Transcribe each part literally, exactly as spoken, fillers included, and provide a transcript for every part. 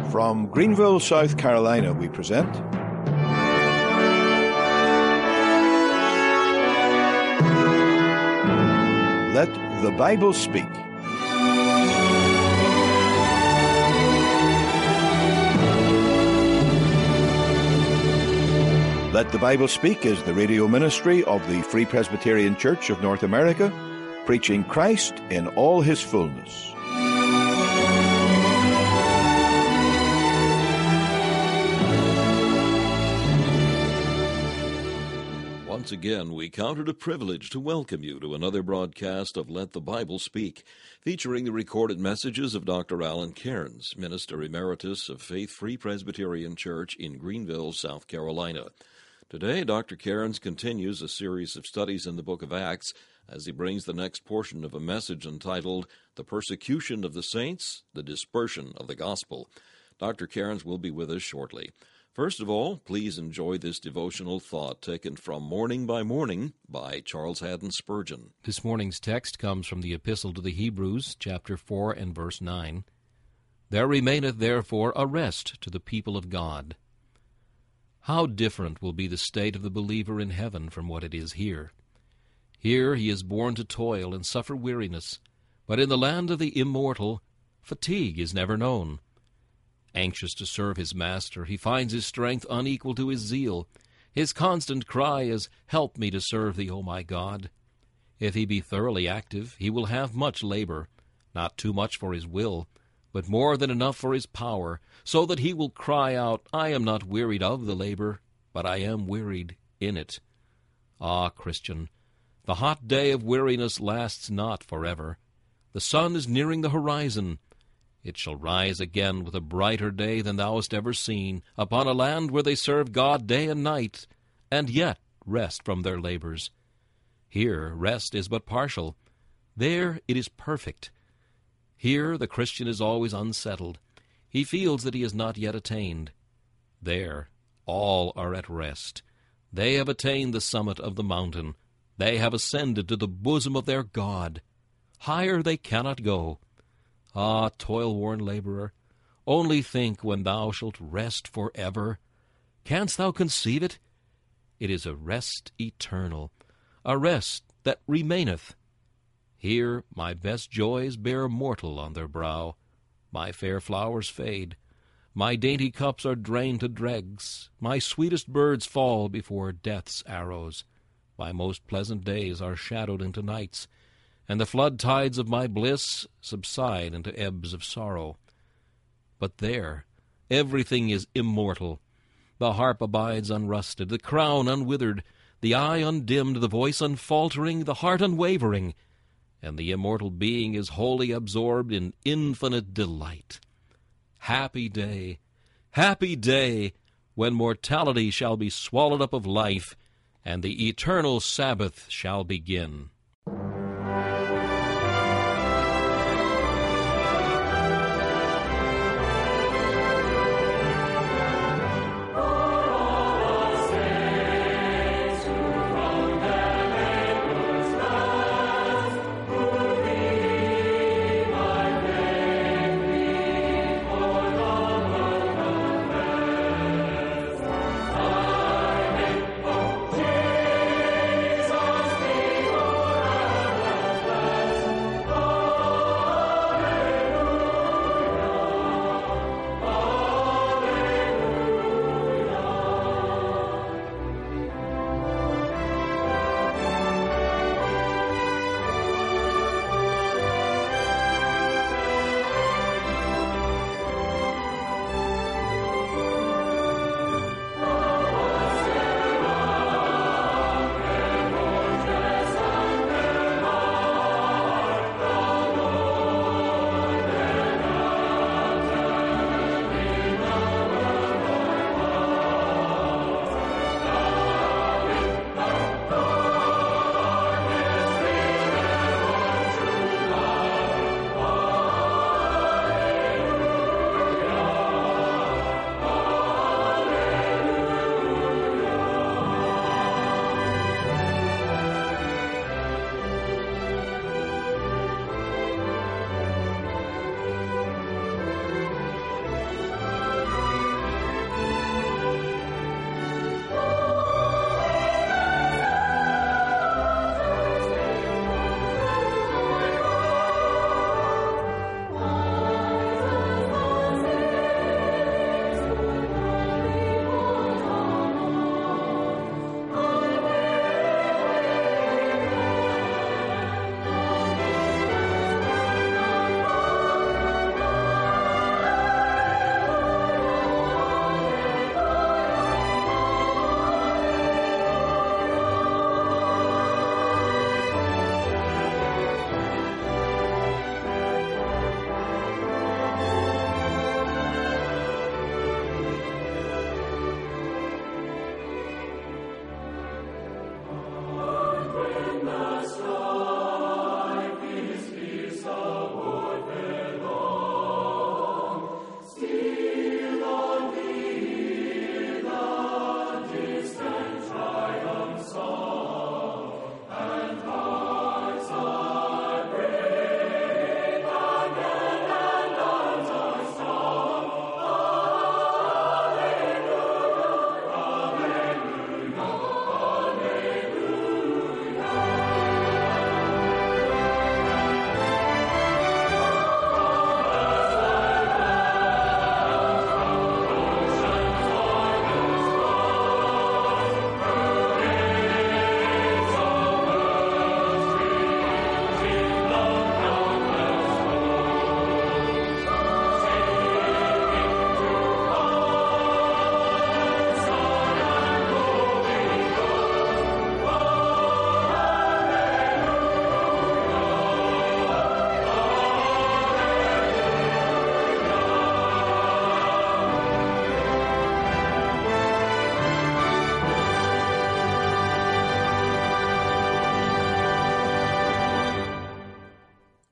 From Greenville, South Carolina, we present Let the Bible Speak. Let the Bible Speak is the radio ministry of the Free Presbyterian Church of North America, preaching Christ in all his fullness. Once again, we count it a privilege to welcome you to another broadcast of Let the Bible Speak, featuring the recorded messages of Doctor Alan Cairns, Minister Emeritus of Faith Free Presbyterian Church in Greenville, South Carolina. Today, Doctor Cairns continues a series of studies in the book of Acts as he brings the next portion of a message entitled The Persecution of the Saints, the Dispersion of the Gospel. Doctor Cairns will be with us shortly. First of all, please enjoy this devotional thought taken from Morning by Morning by Charles Haddon Spurgeon. This morning's text comes from the Epistle to the Hebrews, chapter four and verse nine. There remaineth therefore a rest to the people of God. How different will be the state of the believer in heaven from what it is here. Here he is born to toil and suffer weariness, but in the land of the immortal, fatigue is never known. Anxious to serve his master, he finds his strength unequal to his zeal. His constant cry is, "Help me to serve thee, O my God." If he be thoroughly active, he will have much labor, not too much for his will, but more than enough for his power, so that he will cry out, "I am not wearied of the labor, but I am wearied in it." Ah, Christian, the hot day of weariness lasts not forever. The sun is nearing the horizon. It shall rise again with a brighter day than thou hast ever seen, upon a land where they serve God day and night, and yet rest from their labors. Here rest is but partial. There it is perfect. Here the Christian is always unsettled. He feels that he has not yet attained. There all are at rest. They have attained the summit of the mountain. They have ascended to the bosom of their God. Higher they cannot go. Ah, toil-worn laborer, only think when thou shalt rest forever. Canst thou conceive it? It is a rest eternal, a rest that remaineth. Here my best joys bear mortal on their brow. My fair flowers fade. My dainty cups are drained to dregs. My sweetest birds fall before death's arrows. My most pleasant days are shadowed into nights, and the flood tides of my bliss subside into ebbs of sorrow. But there everything is immortal. The harp abides unrusted, the crown unwithered, the eye undimmed, the voice unfaltering, the heart unwavering, and the immortal being is wholly absorbed in infinite delight. Happy day, happy day, when mortality shall be swallowed up of life, and the eternal Sabbath shall begin.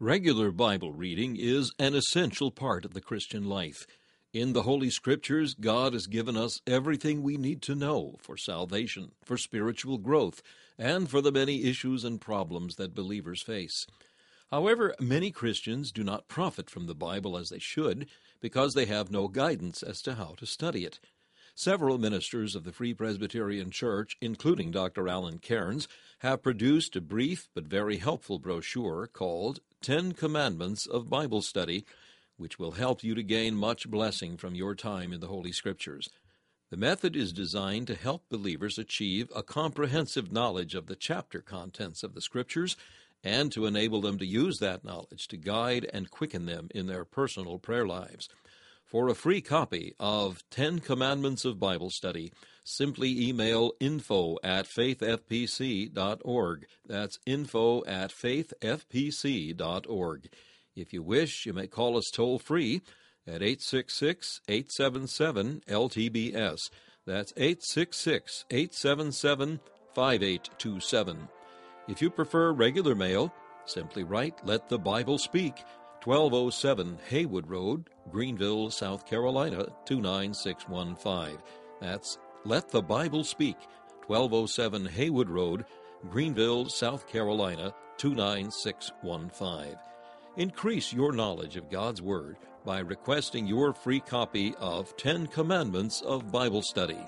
Regular Bible reading is an essential part of the Christian life. In the Holy Scriptures, God has given us everything we need to know for salvation, for spiritual growth, and for the many issues and problems that believers face. However, many Christians do not profit from the Bible as they should because they have no guidance as to how to study it. Several ministers of the Free Presbyterian Church, including Doctor Alan Cairns, have produced a brief but very helpful brochure called Ten Commandments of Bible Study, which will help you to gain much blessing from your time in the Holy Scriptures. The method is designed to help believers achieve a comprehensive knowledge of the chapter contents of the Scriptures and to enable them to use that knowledge to guide and quicken them in their personal prayer lives. For a free copy of Ten Commandments of Bible Study, simply email info at faith f p c dot org. That's info at faith f p c dot org. If you wish, you may call us toll-free at eight six six, eight seven seven, L T B S. That's eight six six, eight seven seven, five eight two seven. If you prefer regular mail, simply write Let the Bible Speak, twelve oh seven Haywood Road, Greenville, South Carolina, two nine six one five. That's Let the Bible Speak, twelve oh seven Haywood Road, Greenville, South Carolina, two nine six one five. Increase your knowledge of God's Word by requesting your free copy of Ten Commandments of Bible Study.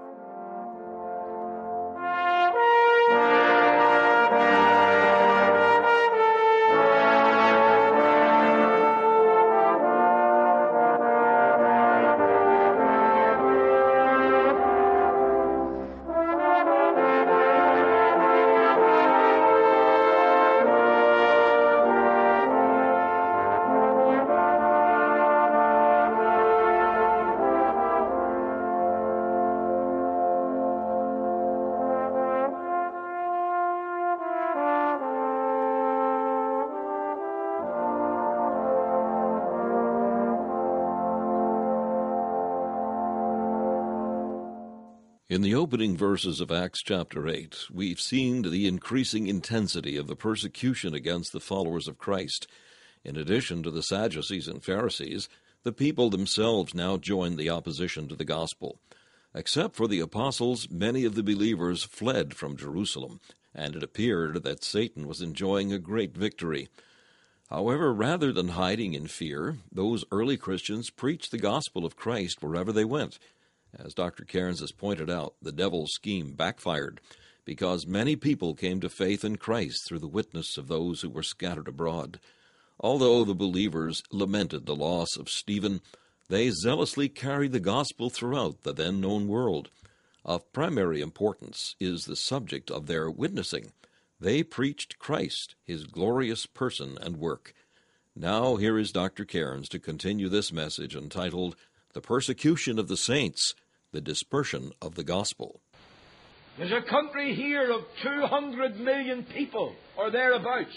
In the opening verses of Acts chapter eight, we've seen the increasing intensity of the persecution against the followers of Christ. In addition to the Sadducees and Pharisees, the people themselves now joined the opposition to the gospel. Except for the apostles, many of the believers fled from Jerusalem, and it appeared that Satan was enjoying a great victory. However, rather than hiding in fear, those early Christians preached the gospel of Christ wherever they went. As Doctor Cairns has pointed out, the devil's scheme backfired because many people came to faith in Christ through the witness of those who were scattered abroad. Although the believers lamented the loss of Stephen, they zealously carried the gospel throughout the then-known world. Of primary importance is the subject of their witnessing. They preached Christ, his glorious person and work. Now here is Doctor Cairns to continue this message entitled The Persecution of the Saints, the Dispersion of the Gospel. There's a country here of two hundred million people, or thereabouts.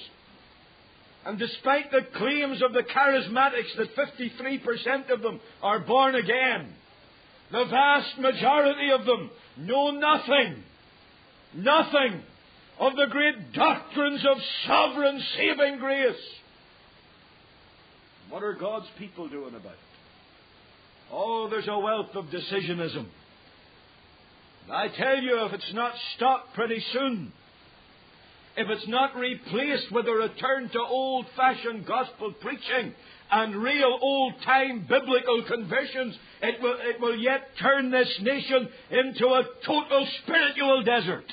And despite the claims of the charismatics that fifty-three percent of them are born again, the vast majority of them know nothing, nothing of the great doctrines of sovereign saving grace. What are God's people doing about it? Oh, there's a wealth of decisionism. I tell you, if it's not stopped pretty soon, if it's not replaced with a return to old-fashioned gospel preaching and real old-time biblical conversions, it will, it will yet turn this nation into a total spiritual desert.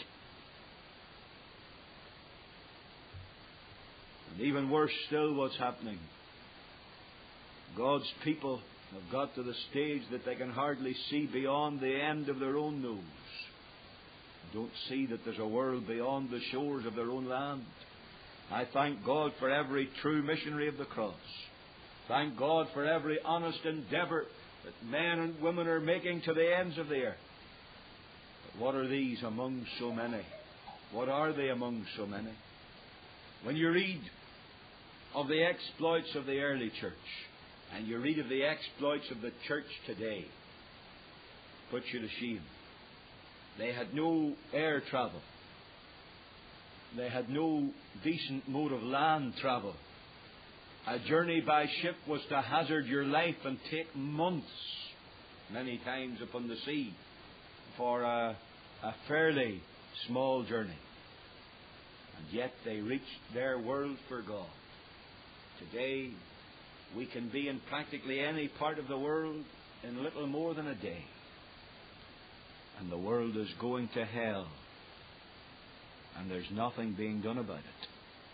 And even worse still, what's happening? God's people have got to the stage that they can hardly see beyond the end of their own nose. Don't see that there's a world beyond the shores of their own land. I thank God for every true missionary of the cross. Thank God for every honest endeavour that men and women are making to the ends of the earth. But what are these among so many? What are they among so many? When you read of the exploits of the early church, and you read of the exploits of the church today, it puts you to shame. They had no air travel. They had no decent mode of land travel. A journey by ship was to hazard your life and take months, many times upon the sea, for a, a fairly small journey. And yet they reached their world for God. Today, we can be in practically any part of the world in little more than a day. And the world is going to hell. And there's nothing being done about it.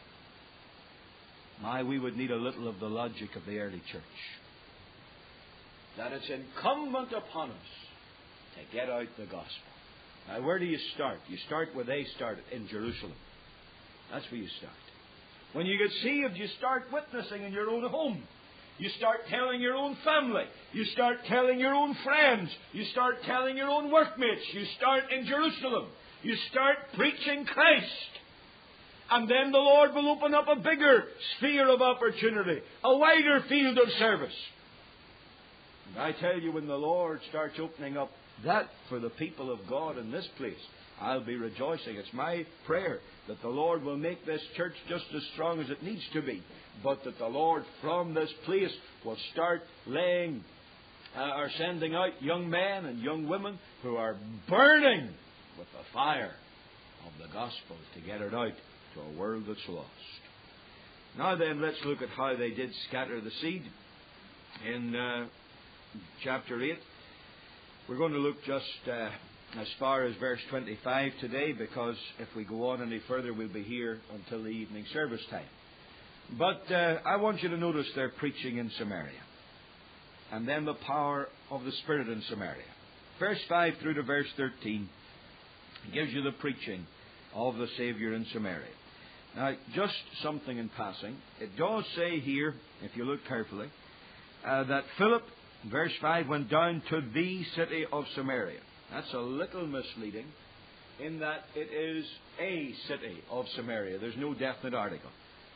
My, we would need a little of the logic of the early church. That it's incumbent upon us to get out the gospel. Now, where do you start? You start where they started, in Jerusalem. That's where you start. When you get saved, you start witnessing in your own home. You start telling your own family. You start telling your own friends. You start telling your own workmates. You start in Jerusalem. You start preaching Christ. And then the Lord will open up a bigger sphere of opportunity, a wider field of service. And I tell you, when the Lord starts opening up that for the people of God in this place, I'll be rejoicing. It's my prayer that the Lord will make this church just as strong as it needs to be, but that the Lord from this place will start laying uh, or sending out young men and young women who are burning with the fire of the gospel to get it out to a world that's lost. Now then, let's look at how they did scatter the seed in uh, chapter eight. We're going to look just uh, as far as verse twenty-five today, because if we go on any further, we'll be here until the evening service time. But uh, I want you to notice their preaching in Samaria, and then the power of the Spirit in Samaria. Verse five through to verse thirteen gives you the preaching of the Saviour in Samaria. Now, just something in passing. It does say here, if you look carefully, uh, that Philip, verse five, went down to the city of Samaria. That's a little misleading, in that it is a city of Samaria. There's no definite article.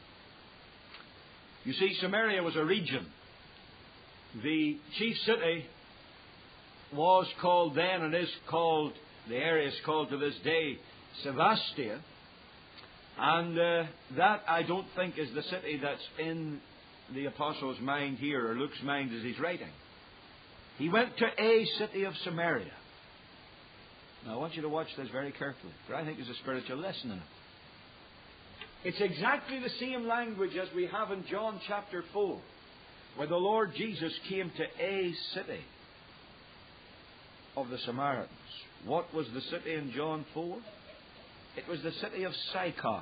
You see, Samaria was a region. The chief city was called then, and is called, the area is called to this day, Sevastia. And uh, that, I don't think, is the city that's in the Apostle's mind here, or Luke's mind as he's writing. He went to a city of Samaria. Now, I want you to watch this very carefully, for I think there's a spiritual lesson in it. It's exactly the same language as we have in John chapter four, where the Lord Jesus came to a city of the Samaritans. What was the city in John four? It was the city of Sychar.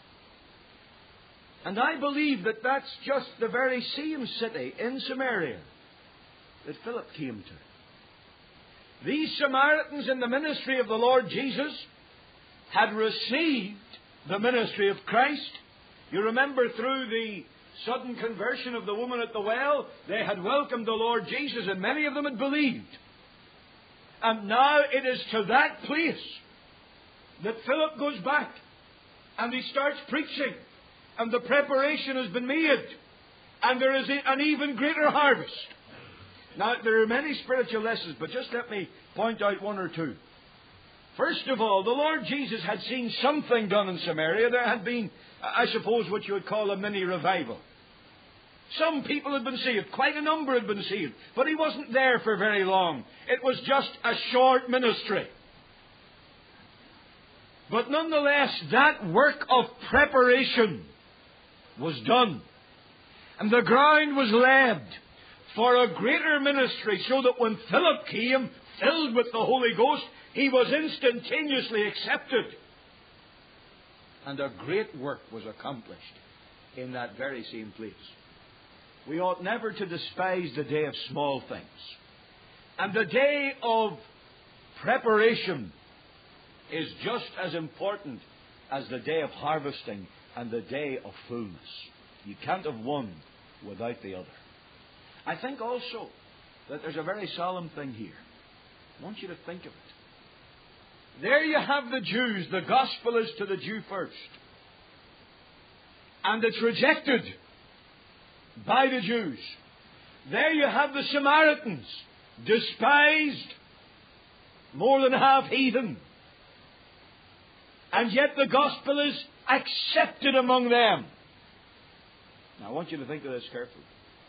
And I believe that that's just the very same city in Samaria that Philip came to. These Samaritans in the ministry of the Lord Jesus had received the ministry of Christ. You remember through the sudden conversion of the woman at the well, they had welcomed the Lord Jesus, and many of them had believed. And now it is to that place that Philip goes back, and he starts preaching, and the preparation has been made, and there is an even greater harvest. Now, there are many spiritual lessons, but just let me point out one or two. First of all, the Lord Jesus had seen something done in Samaria. There had been, I suppose, what you would call a mini revival. Some people had been saved. Quite a number had been saved. But He wasn't there for very long. It was just a short ministry. But nonetheless, that work of preparation was done. And the ground was laid for a greater ministry, so that when Philip came, filled with the Holy Ghost, he was instantaneously accepted. And a great work was accomplished in that very same place. We ought never to despise the day of small things. And the day of preparation is just as important as the day of harvesting and the day of fullness. You can't have one without the other. I think also that there's a very solemn thing here. I want you to think of it. There you have the Jews. The gospel is to the Jew first. And it's rejected by the Jews. There you have the Samaritans, despised, more than half heathen. And yet the gospel is accepted among them. Now, I want you to think of this carefully.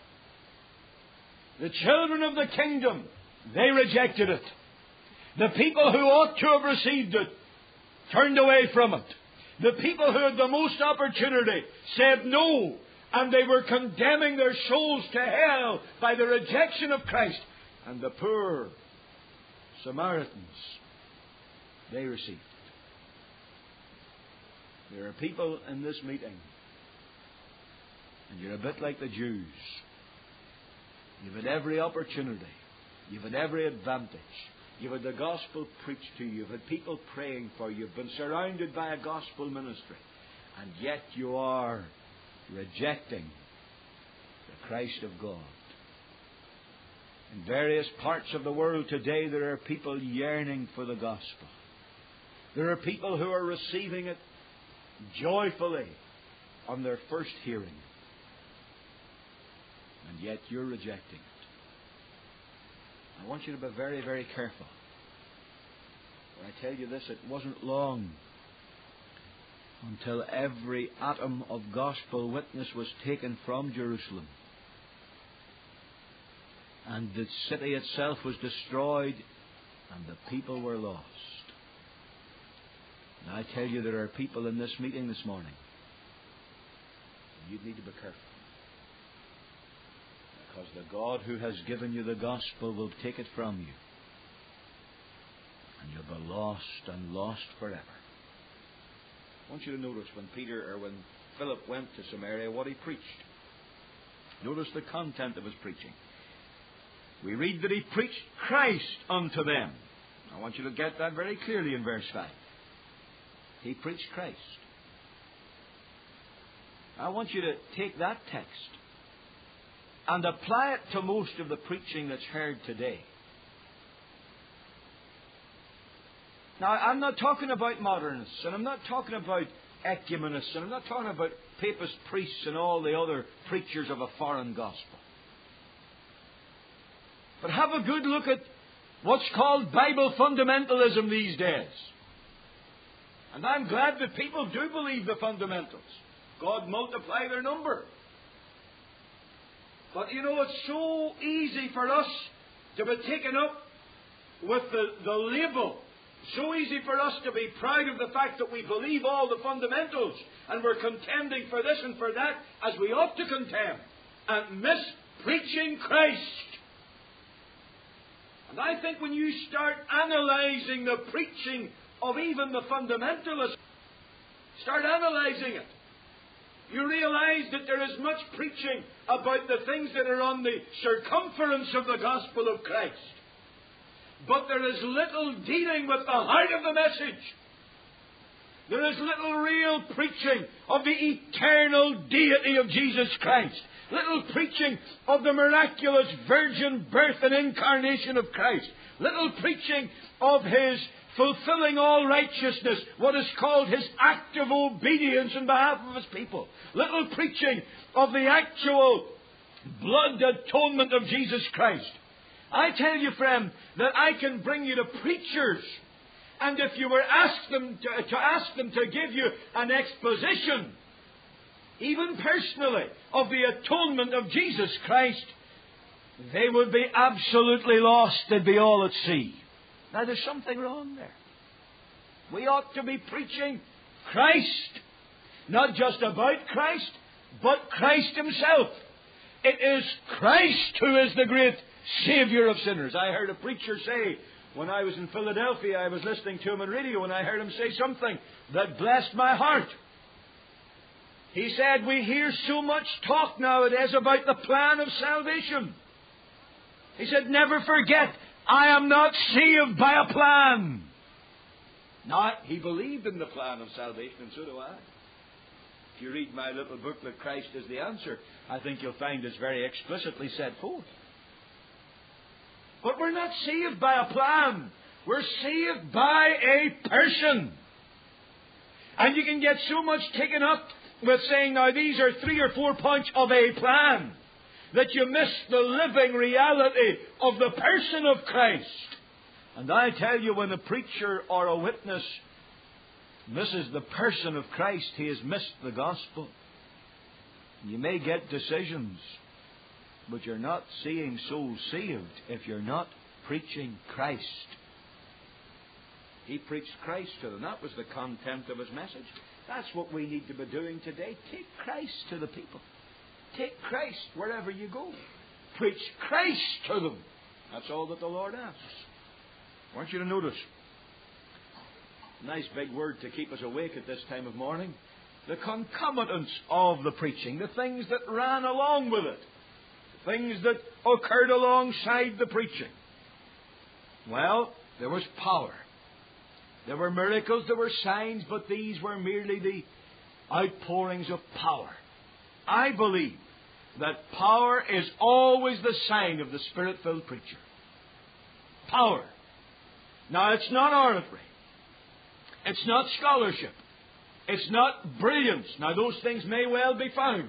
The children of the kingdom, they rejected it. The people who ought to have received it turned away from it. The people who had the most opportunity said no, and they were condemning their souls to hell by the rejection of Christ. And the poor Samaritans, they received it. There are people in this meeting, and you're a bit like the Jews. You've had every opportunity. You've had every advantage. You've had the gospel preached to you. You've had people praying for you. You've been surrounded by a gospel ministry. And yet you are rejecting the Christ of God. In various parts of the world today, there are people yearning for the gospel. There are people who are receiving it joyfully on their first hearing. And yet you're rejecting it. I want you to be very, very careful. When I tell you this, it wasn't long until every atom of gospel witness was taken from Jerusalem. And the city itself was destroyed, and the people were lost. And I tell you, there are people in this meeting this morning. You need to be careful. Because the God who has given you the gospel will take it from you. And you'll be lost and lost forever. I want you to notice when Peter or when Philip went to Samaria what he preached. Notice the content of his preaching. We read that he preached Christ unto them. I want you to get that very clearly in verse five. He preached Christ. I want you to take that text and apply it to most of the preaching that's heard today. Now, I'm not talking about modernists, and I'm not talking about ecumenists, and I'm not talking about papist priests and all the other preachers of a foreign gospel. But have a good look at what's called Bible fundamentalism these days. And I'm glad that people do believe the fundamentals. God multiply their number. But you know, it's so easy for us to be taken up with the, the label. So easy for us to be proud of the fact that we believe all the fundamentals and we're contending for this and for that as we ought to contend, and miss preaching Christ. And I think when you start analysing the preaching of even the fundamentalists, start analysing it, you realize that there is much preaching about the things that are on the circumference of the gospel of Christ. But there is little dealing with the heart of the message. There is little real preaching of the eternal deity of Jesus Christ. Little preaching of the miraculous virgin birth and incarnation of Christ. Little preaching of His fulfilling all righteousness, what is called His active obedience on behalf of His people. Little preaching of the actual blood atonement of Jesus Christ. I tell you, friend, that I can bring you to preachers, and if you were asked them to, to ask them to give you an exposition, even personally, of the atonement of Jesus Christ, they would be absolutely lost. They'd be all at sea. Now, there's something wrong there. We ought to be preaching Christ. Not just about Christ, but Christ Himself. It is Christ who is the great Saviour of sinners. I heard a preacher say, when I was in Philadelphia, I was listening to him on radio, and I heard him say something that blessed my heart. He said, we hear so much talk nowadays about the plan of salvation. He said, never forget, I am not saved by a plan. Now, he believed in the plan of salvation, and so do I. If you read my little booklet, Christ is the Answer, I think you'll find it's very explicitly set forth. But we're not saved by a plan. We're saved by a person. And you can get so much taken up with saying, now these are three or four points of a plan, that you miss the living reality of the person of Christ. And I tell you, when a preacher or a witness misses the person of Christ, he has missed the gospel. You may get decisions, but you're not seeing souls saved if you're not preaching Christ. He preached Christ to them. That was the content of his message. That's what we need to be doing today. Take Christ to the people. Take Christ wherever you go. Preach Christ to them. That's all that the Lord asks. I want you to notice. Nice big word to keep us awake at this time of morning. The concomitants of the preaching. The things that ran along with it. The things that occurred alongside the preaching. Well, there was power. There were miracles, there were signs, but these were merely the outpourings of power. I believe that power is always the sign of the Spirit-filled preacher. Power. Now, it's not oratory. It's not scholarship. It's not brilliance. Now, those things may well be found.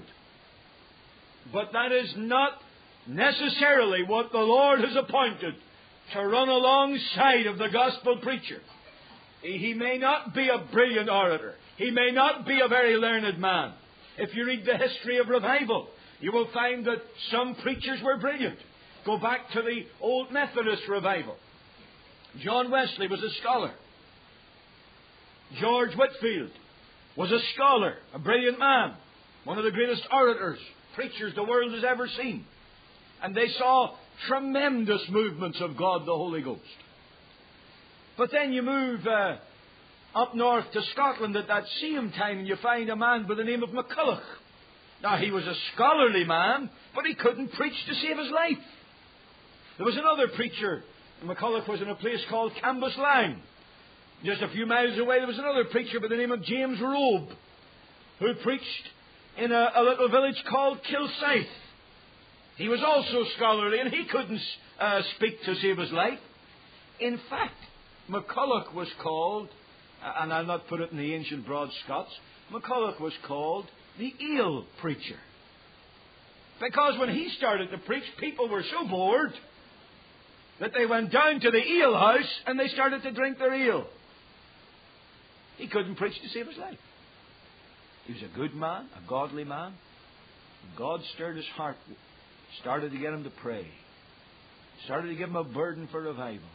But that is not necessarily what the Lord has appointed to run alongside of the gospel preacher. He may not be a brilliant orator. He may not be a very learned man. If you read the history of revival, you will find that some preachers were brilliant. Go back to the old Methodist revival. John Wesley was a scholar. George Whitefield was a scholar, a brilliant man, one of the greatest orators, preachers the world has ever seen. And they saw tremendous movements of God the Holy Ghost. But then you move uh, up north to Scotland at that same time and you find a man by the name of McCulloch. Now, he was a scholarly man, but he couldn't preach to save his life. There was another preacher. McCulloch was in a place called Cambuslang. Just a few miles away, there was another preacher by the name of James Robe, who preached in a, a little village called Kilsyth. He was also scholarly, and he couldn't uh, speak to save his life. In fact, McCulloch was called, and I'll not put it in the ancient broad Scots, McCulloch was called the ale preacher. Because when he started to preach, people were so bored that they went down to the ale house and they started to drink their ale. He couldn't preach to save his life. He was a good man, a godly man. God stirred his heart, started to get him to pray, started to give him a burden for revival.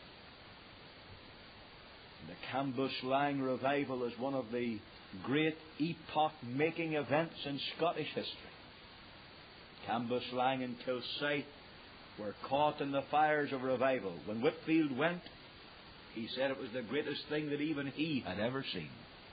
The Cambuslang revival is one of the great epoch-making events in Scottish history. Cambuslang and Kilsyth were caught in the fires of revival. When Whitefield went, he said it was the greatest thing that even he had ever seen.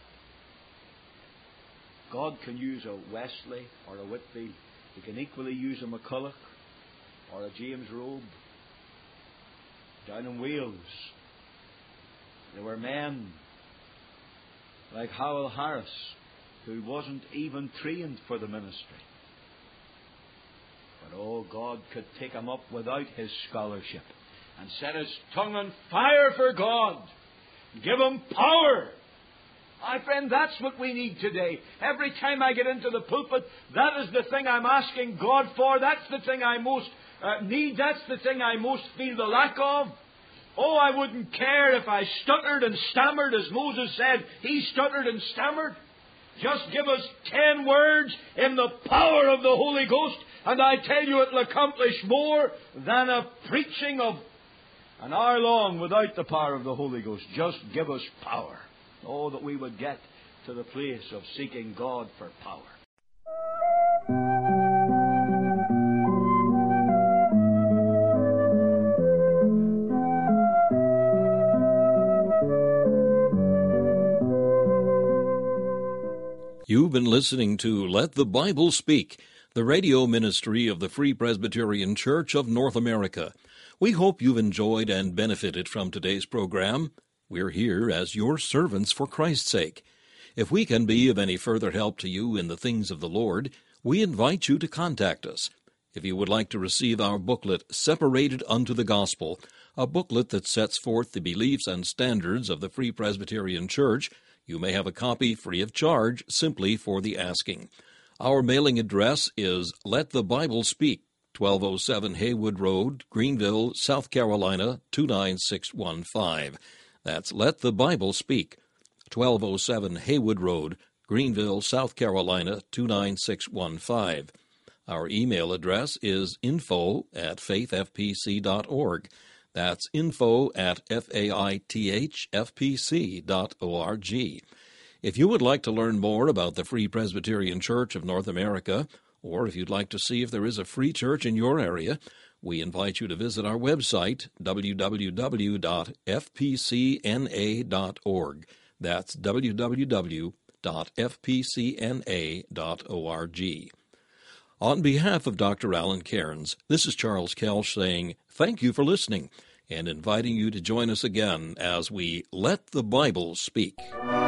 God can use a Wesley or a Whitefield. He can equally use a McCulloch or a James Robe. Down in Wales, there were men like Howell Harris, who wasn't even trained for the ministry. But oh, God could take him up without his scholarship and set his tongue on fire for God. Give him power. My friend, that's what we need today. Every time I get into the pulpit, that is the thing I'm asking God for. That's the thing I most uh, need. That's the thing I most feel the lack of. Oh, I wouldn't care if I stuttered and stammered, as Moses said. He stuttered and stammered. Just give us ten words in the power of the Holy Ghost, and I tell you it'll accomplish more than a preaching of an hour long without the power of the Holy Ghost. Just give us power. Oh, that we would get to the place of seeking God for power. You've been listening to Let the Bible Speak, the radio ministry of the Free Presbyterian Church of North America. We hope you've enjoyed and benefited from today's program. We're here as your servants for Christ's sake. If we can be of any further help to you in the things of the Lord, we invite you to contact us. If you would like to receive our booklet, Separated Unto the Gospel, a booklet that sets forth the beliefs and standards of the Free Presbyterian Church, you may have a copy free of charge simply for the asking. Our mailing address is Let the Bible Speak, twelve oh seven Haywood Road, Greenville, South Carolina, two nine six one five. That's Let the Bible Speak, twelve oh seven Haywood Road, Greenville, South Carolina, two nine six one five. Our email address is info at faith f p c dot org. That's info at f a i t h f p c dot org. If you would like to learn more about the Free Presbyterian Church of North America, or if you'd like to see if there is a free church in your area, we invite you to visit our website, w w w dot f p c n a dot org. That's w w w dot f p c n a dot org. On behalf of Doctor Alan Cairns, this is Charles Kelsch saying thank you for listening and inviting you to join us again as we Let the Bible Speak.